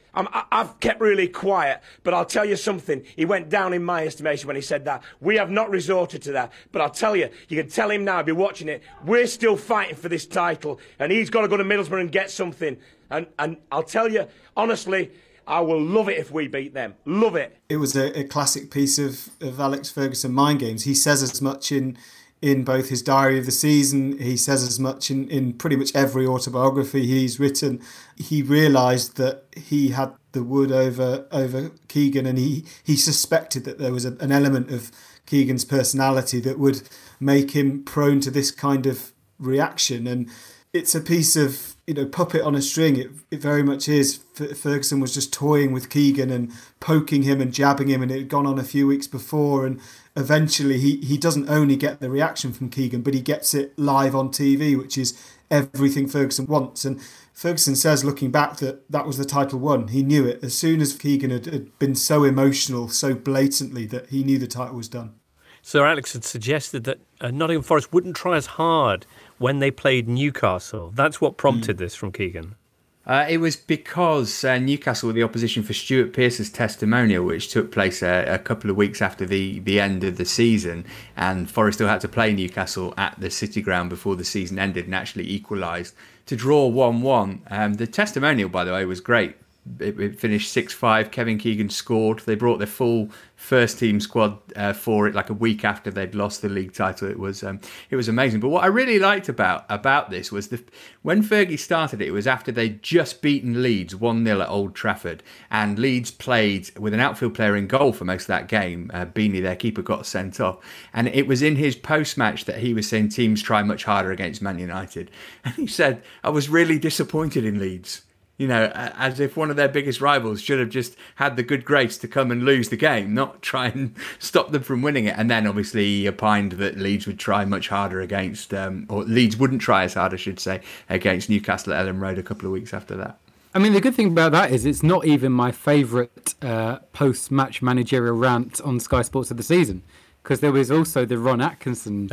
I've kept really quiet, but I'll tell you something. He went down in my estimation when he said that. We have not resorted to that. But I'll tell you, you can tell him now, I'll be watching it, we're still fighting for this title, and he's got to go to Middlesbrough and get something. And I'll tell you, honestly, I will love it if we beat them. Love it. It was a classic piece of Alex Ferguson mind games. He says as much in both his diary of the season, he says as much in pretty much every autobiography he's written. He realised that he had the wood over Keegan, and he suspected that there was an element of Keegan's personality that would make him prone to this kind of reaction. And it's a piece of puppet on a string. It very much is. Ferguson was just toying with Keegan and poking him and jabbing him, and it had gone on a few weeks before, and eventually he doesn't only get the reaction from Keegan, but he gets it live on TV, which is everything Ferguson wants. And Ferguson says, looking back, that was the title won. He knew it. As soon as Keegan had been so emotional, so blatantly, that he knew the title was done. Sir Alex had suggested that Nottingham Forest wouldn't try as hard when they played Newcastle. That's what prompted this from Keegan. It was because Newcastle were the opposition for Stuart Pearce's testimonial, which took place a couple of weeks after the end of the season, and Forest still had to play Newcastle at the City Ground before the season ended and actually equalised to draw 1-1. The testimonial, by the way, was great. It finished 6-5. Kevin Keegan scored. They brought their full first team squad for it, like a week after they'd lost the league title. It was amazing. But what I really liked about this was when Fergie started it was after they'd just beaten Leeds 1-0 at Old Trafford, and Leeds played with an outfield player in goal for most of that game. Beanie, their keeper, got sent off, and it was in his post-match that he was saying teams try much harder against Man United, and he said, "I was really disappointed in Leeds." As if one of their biggest rivals should have just had the good grace to come and lose the game, not try and stop them from winning it. And then obviously he opined that Leeds would try much harder against, or Leeds wouldn't try as hard, I should say, against Newcastle at Ellen Road a couple of weeks after that. I mean, the good thing about that is it's not even my favourite post-match managerial rant on Sky Sports of the season, because there was also the Ron Atkinson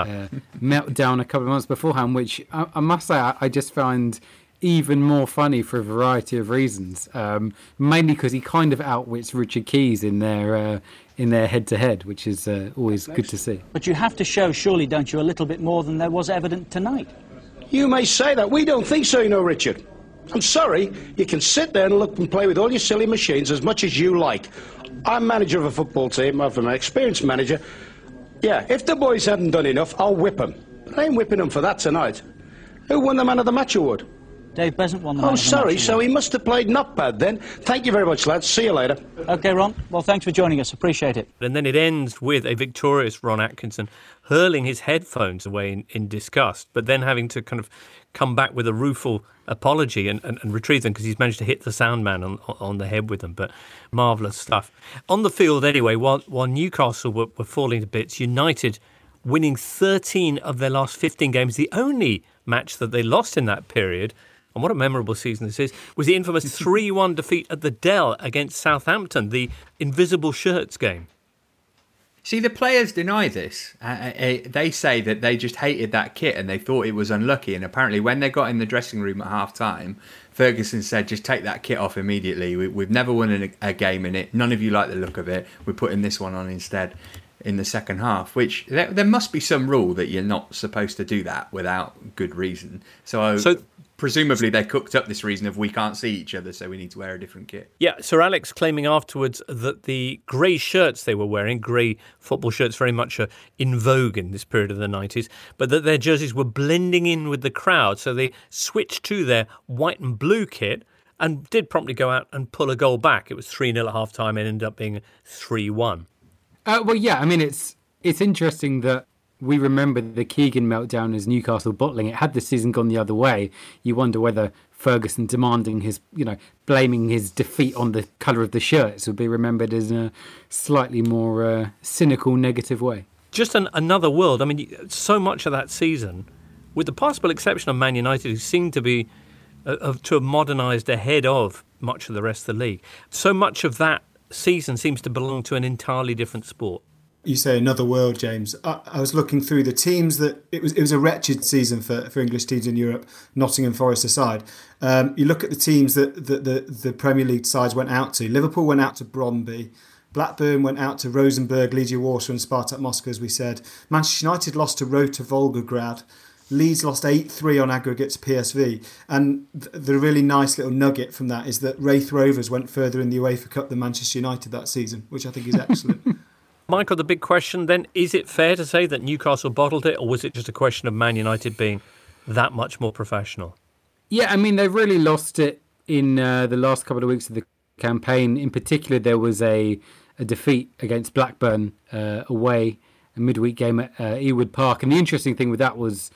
meltdown a couple of months beforehand, which I must say I just found even more funny for a variety of reasons, mainly because he kind of outwits Richard Keys in their head-to-head, which is always good to see. But you have to show, surely, don't you, a little bit more than there was evident tonight? You may say that. We don't think so, Richard. I'm sorry. You can sit there and look and play with all your silly machines as much as you like. I'm manager of a football team. I'm an experienced manager. Yeah, if the boys hadn't done enough, I'll whip them. But I ain't whipping them for that tonight. Who won the Man of the Match award? Dave Besant won the Man of the Match. Oh, sorry, so he must have played not bad then. Thank you very much, lads. See you later. OK, Ron. Well, thanks for joining us. Appreciate it. And then it ends with a victorious Ron Atkinson hurling his headphones away in disgust, but then having to kind of come back with a rueful apology and retrieve them because he's managed to hit the sound man on the head with them. But marvellous stuff. On the field, anyway, while Newcastle were falling to bits, United winning 13 of their last 15 games, the only match that they lost in that period, and what a memorable season this is, was the infamous 3-1 defeat at the Dell against Southampton, the invisible shirts game. See, the players deny this. They say that they just hated that kit and they thought it was unlucky. And apparently when they got in the dressing room at half-time, Ferguson said, just take that kit off immediately. We've never won a game in it. None of you like the look of it. We're putting this one on instead in the second half, which there must be some rule that you're not supposed to do that without good reason. So presumably they cooked up this reason of we can't see each other, so we need to wear a different kit. Yeah, Sir Alex claiming afterwards that the grey shirts they were wearing, grey football shirts very much in vogue in this period of the 90s, but that their jerseys were blending in with the crowd, so they switched to their white and blue kit and did promptly go out and pull a goal back. It was 3-0 at half-time and ended up being 3-1. Well, yeah, I mean, it's interesting that we remember the Keegan meltdown as Newcastle bottling it. Had the season gone the other way, you wonder whether Ferguson demanding his, blaming his defeat on the colour of the shirts would be remembered as a slightly more cynical, negative way. Just another world. I mean, so much of that season, with the possible exception of Man United, who seem to be to have modernised ahead of much of the rest of the league, so much of that season seems to belong to an entirely different sport. You say another world, James. I was looking through the teams that it was a wretched season for English teams in Europe, Nottingham Forest aside. You look at the teams that the Premier League sides went out to. Liverpool went out to Brøndby. Blackburn went out to Rosenborg, Legia Warsaw and Spartak Moscow, as we said. Manchester United lost to Rota Volgograd. Leeds lost 8-3 on aggregate to PSV. And the really nice little nugget from that is that Wraith Rovers went further in the UEFA Cup than Manchester United that season, which I think is excellent. Michael, the big question then, is it fair to say that Newcastle bottled it, or was it just a question of Man United being that much more professional? Yeah, I mean, they really lost it in the last couple of weeks of the campaign. In particular, there was a defeat against Blackburn away, a midweek game at Ewood Park. And the interesting thing with that was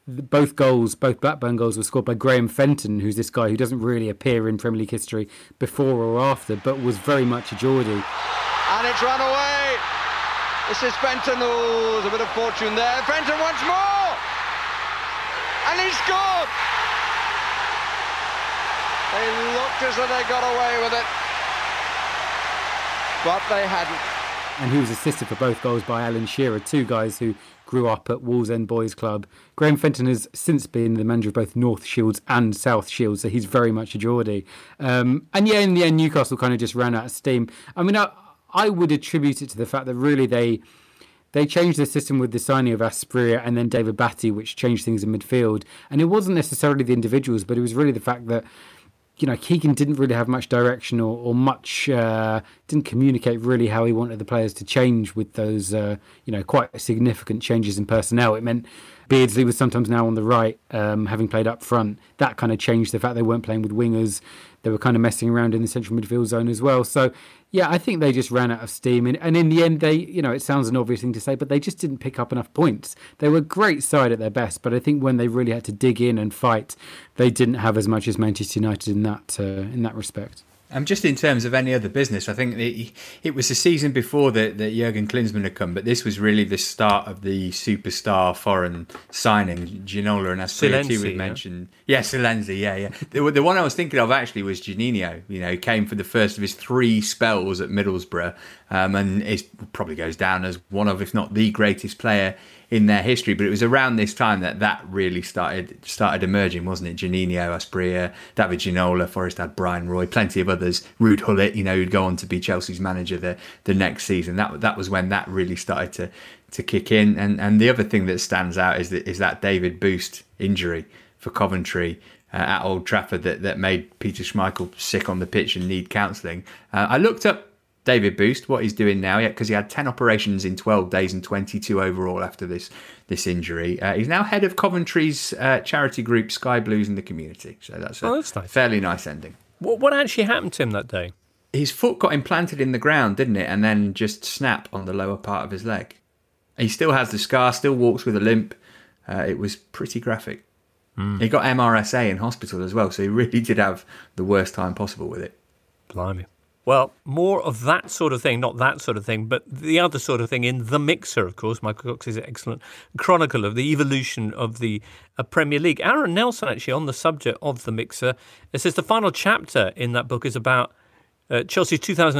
both Blackburn goals were scored by Graham Fenton, who's this guy who doesn't really appear in Premier League history before or after, but was very much a Geordie. And it's run away. This is Fenton. Oh, there's a bit of fortune there. Fenton once more. And he scored. They looked as though they got away with it, but they hadn't. And he was assisted for both goals by Alan Shearer, two guys who grew up at Wallsend Boys Club. Graham Fenton has since been the manager of both North Shields and South Shields, so he's very much a Geordie. And yeah, in the end, Newcastle kind of just ran out of steam. I mean, I would attribute it to the fact that really they changed the system with the signing of Asprilla and then David Batty, which changed things in midfield. And it wasn't necessarily the individuals, but it was really the fact that, you know, Keegan didn't really have much direction or much, didn't communicate really how he wanted the players to change with those, quite significant changes in personnel. It meant Beardsley was sometimes now on the right, having played up front. That kind of changed the fact they weren't playing with wingers. They were kind of messing around in the central midfield zone as well. So, yeah, I think they just ran out of steam. And in the end, they, it sounds an obvious thing to say, but they just didn't pick up enough points. They were a great side at their best, but I think when they really had to dig in and fight, they didn't have as much as Manchester United in that respect. Just in terms of any other business, I think it was the season before that Jurgen Klinsmann had come, but this was really the start of the superstar foreign signing. Ginola and Asprilla we've mentioned. Yeah, Silenzi, yeah. The one I was thinking of actually was Juninho. He came for the first of his 3 spells at Middlesbrough, and it probably goes down as one of, if not the greatest player in their history. But it was around this time that really started emerging, wasn't it? Juninho, Asprilla, David Ginola, Forest had Brian Roy, plenty of others. Ruud Gullit, who'd go on to be Chelsea's manager the next season. That was when that really started to kick in. And the other thing that stands out is that David Boost injury for Coventry at Old Trafford that made Peter Schmeichel sick on the pitch and need counselling. I looked up David Boost, what he's doing now, because he had 10 operations in 12 days and 22 overall after this injury. He's now head of Coventry's charity group Sky Blues in the Community. So that's nice. Fairly nice ending. What actually happened to him that day? His foot got implanted in the ground, didn't it? And then just snapped on the lower part of his leg. He still has the scar, still walks with a limp. It was pretty graphic. He got MRSA in hospital as well, so he really did have the worst time possible with it. Blimey. Well, more of that sort of thing, not that sort of thing, but the other sort of thing in The Mixer, of course. Michael Cox is an excellent chronicle of the evolution of the Premier League. Aaron Nelson, actually, on the subject of The Mixer, it says the final chapter in that book is about Chelsea's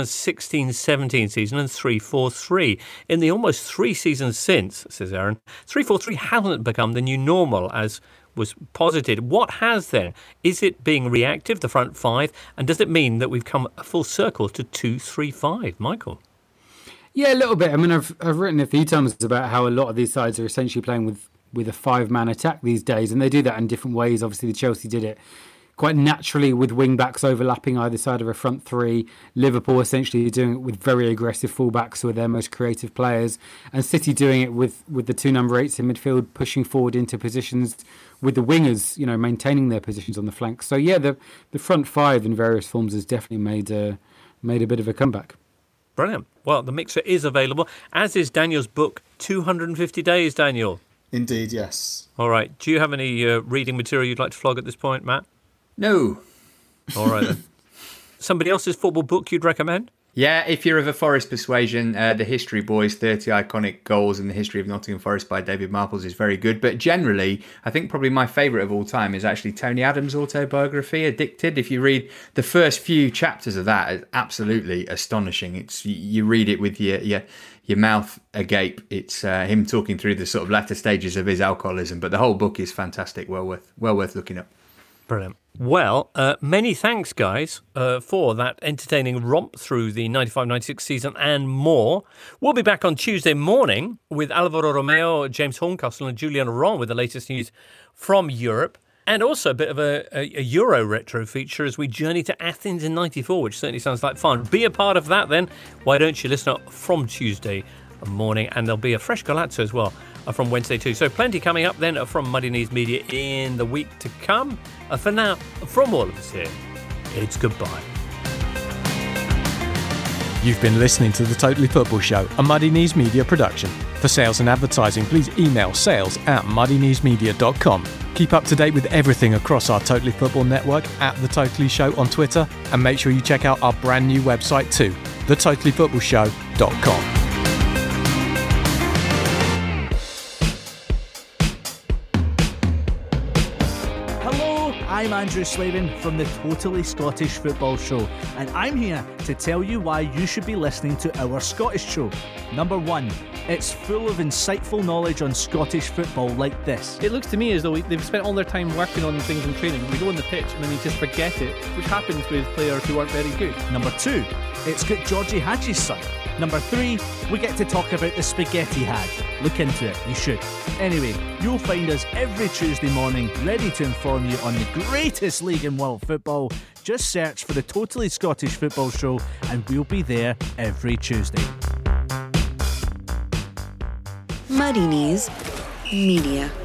2016-17 season and 3-4-3. In the almost 3 seasons since, says Aaron, 3-4-3 hasn't become the new normal, as was posited. What has then? Is it being reactive, the front 5, and does it mean that we've come full circle to 2-3-5? Michael? Yeah, a little bit. I mean, I've written a few times about how a lot of these sides are essentially playing with a 5-man attack these days, and they do that in different ways. Obviously, the Chelsea did it quite naturally with wing-backs overlapping either side of a front 3. Liverpool essentially doing it with very aggressive full-backs who are their most creative players. And City doing it with the 2 number 8s in midfield, pushing forward into positions with the wingers, maintaining their positions on the flanks. So, yeah, the front 5 in various forms has definitely made a bit of a comeback. Brilliant. Well, The Mixer is available, as is Daniel's book, 250 Days, Daniel. Indeed, yes. All right. Do you have any reading material you'd like to flog at this point, Matt? No. All right, then. Somebody else's football book you'd recommend? Yeah, if you're of a Forest persuasion, The History Boys, 30 Iconic Goals in the History of Nottingham Forest by David Marples is very good. But generally, I think probably my favourite of all time is actually Tony Adams' autobiography, Addicted. If you read the first few chapters of that, it's absolutely astonishing. You read it with your mouth agape. It's him talking through the sort of latter stages of his alcoholism. But the whole book is fantastic, well worth looking up. Brilliant. Well, many thanks, guys, for that entertaining romp through the 95-96 season and more. We'll be back on Tuesday morning with Alvaro Romeo, James Horncastle and Julian Ron with the latest news from Europe. And also a bit of a Euro retro feature as we journey to Athens in 94, which certainly sounds like fun. Be a part of that then. Why don't you listen up from Tuesday morning? And there'll be a fresh Galazzo as well from Wednesday too. So plenty coming up then from Muddy Knees Media in the week to come. For now, from all of us here, it's goodbye. You've been listening to The Totally Football Show, a Muddy Knees Media production. For sales and advertising, please email sales@muddykneesmedia.com. Keep up to date with everything across our Totally Football network at The Totally Show on Twitter, and make sure you check out our brand new website too, thetotallyfootballshow.com. I'm Andrew Slavin from the Totally Scottish Football Show, and I'm here to tell you why you should be listening to our Scottish show. Number one, it's full of insightful knowledge on Scottish football like this. It looks to me as though they've spent all their time working on things in training. We go on the pitch and then they just forget it, which happens with players who aren't very good. Number two, it's got Georgie Hadji's son. Number three, we get to talk about the spaghetti hag. Look into it, you should. Anyway, you'll find us every Tuesday morning, ready to inform you on the greatest league in world football. Just search for the Totally Scottish Football Show and we'll be there every Tuesday. Muddy Knees Media.